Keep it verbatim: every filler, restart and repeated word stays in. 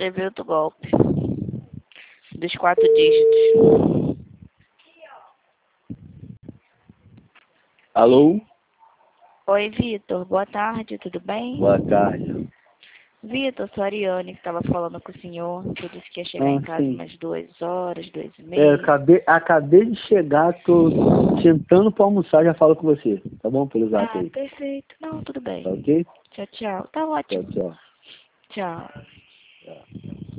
levei outro golpe. Dos quatro dígitos. Alô? Oi, Vitor. Boa tarde, tudo bem? Boa tarde. Vitor, sou a Ariane, que estava falando com o senhor. Que disse que ia chegar Ah, em casa sim. umas duas horas, duas e É, meia. acabei, acabei de chegar, tô sentando pra almoçar, já falo com você. Tá bom? Pelo zap Ah, aí. perfeito. Não, tudo bem. Tá ok? Tchau, tchau. Tá Tchau, ótimo. tchau. Tchau. Tchau.